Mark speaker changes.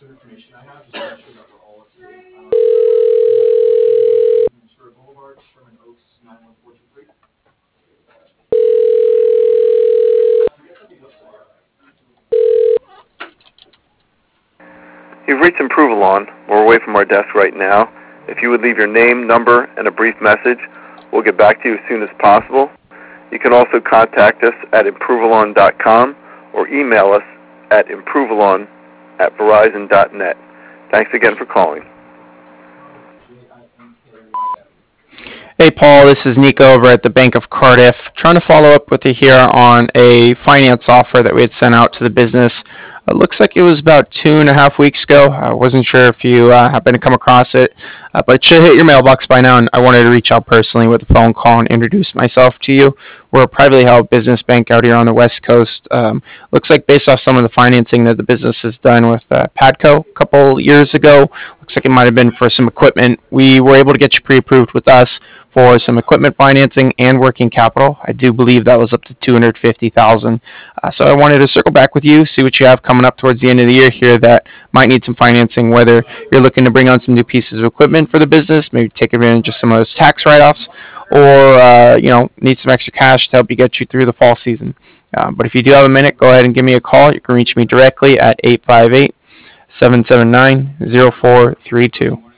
Speaker 1: You've reached Improvalon. We're away from our desk right now. If you would leave your name, number, and a brief message, we'll get back to you as soon as possible. You can also contact us at Improvalon.com or email us at Improvalon@Verizon.net. Thanks again for calling.
Speaker 2: Hey Paul, this is Nico over at the Bank of Cardiff. Trying to follow up with you here on a finance offer that we had sent out to the business. It looks like it was about 2.5 weeks ago. I wasn't sure if you happened to come across it, but it should hit your mailbox by now, and I wanted to reach out personally with a phone call and introduce myself to you. We're a privately held business bank out here on the West Coast. Looks like based off some of the financing that the business has done with Padco a couple years ago, looks like it might have been for some equipment. We were able to get you pre-approved with us for some equipment financing and working capital. I do believe that was up to $250,000. So I wanted to circle back with you, see what you have coming up towards the end of the year here that might need some financing, whether you're looking to bring on some new pieces of equipment for the business, maybe take advantage of some of those tax write-offs, or need some extra cash to help you get you through the fall season. But if you do have a minute, go ahead and give me a call. You can reach me directly at 858-779-0432.